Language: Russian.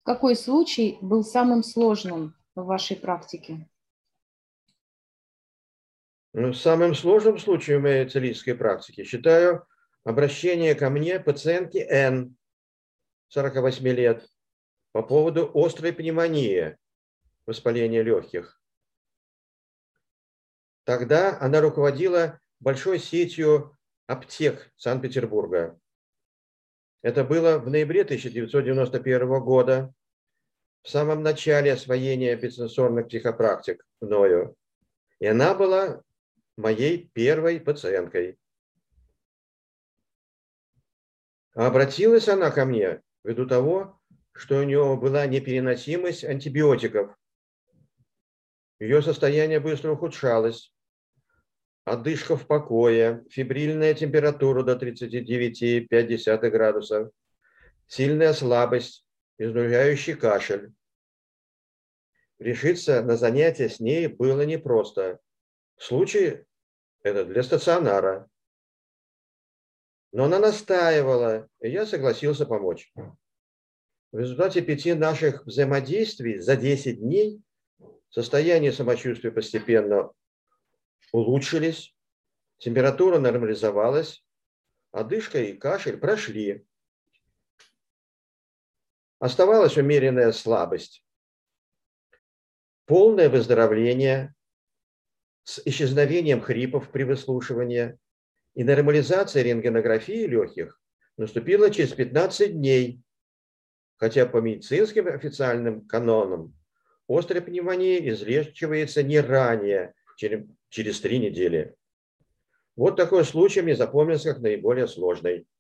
Какой случай был самым сложным в вашей практике? Самым сложным случаем в моей целительской практике считаю обращение ко мне пациентки Н, 48 лет, по поводу острой пневмонии, воспаления легких. Тогда она руководила большой сетью аптек Санкт-Петербурга. Это было в ноябре 1991 года, в самом начале освоения бессенсорных психопрактик мною. И она была моей первой пациенткой. А обратилась она ко мне ввиду того, что у нее была непереносимость антибиотиков. Ее состояние быстро ухудшалось. Одышка в покое, фебрильная температура до 39,5 градусов, сильная слабость, изнуряющий кашель. Решиться на занятие с ней было непросто. Случай это для стационара. Но она настаивала, и я согласился помочь. В результате 5 наших взаимодействий за 10 дней состояние самочувствия постепенно улучшились, температура нормализовалась, одышка и кашель прошли. Оставалась умеренная слабость. Полное выздоровление с исчезновением хрипов при выслушивании и нормализация рентгенографии легких наступила через 15 дней, хотя по медицинским официальным канонам острая пневмония излечивается не ранее, чем через 3 недели. Вот такой случай мне запомнился как наиболее сложный.